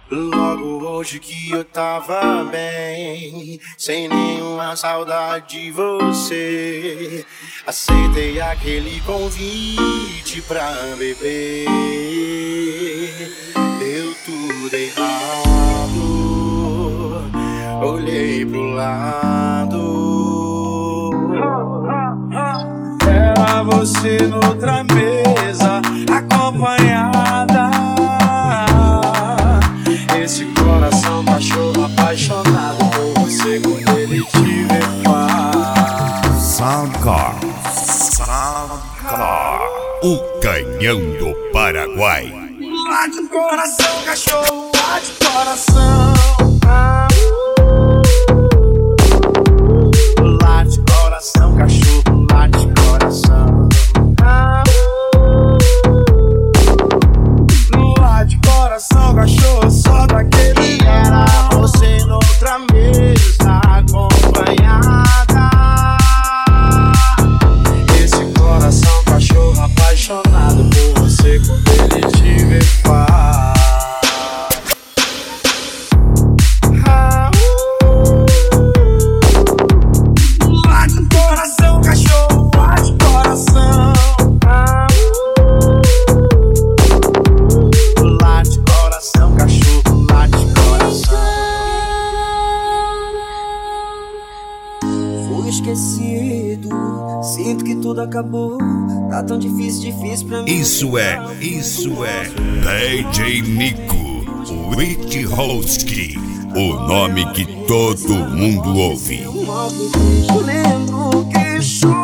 Logo hoje que eu tava bem, sem nenhuma saudade de você, aceitei aquele convite pra beber. Deu tudo errado, olhei pro lado, era você noutra mesa, acompanhada. Esse coração cachorro apaixonado por você quando ele te vê faz. Soundcore, o canhão do Paraguai. Late o coração, cachorro, late o coração. Late o coração, cachorro, late o coração. Late o coração, cachorro, só daquele era você noutra mesa acompanhada. Esse coração, cachorro apaixonado por você quando ele te vê faz. Late o coração, cachorro, late o coração. Late o coração, cachorro, late o coração. Fui esquecido, sinto que tudo acabou. Tá tão difícil pra mim. Isso é DJ Nico, o Witchowski, o nome que todo mundo ouve. Lembro que choro.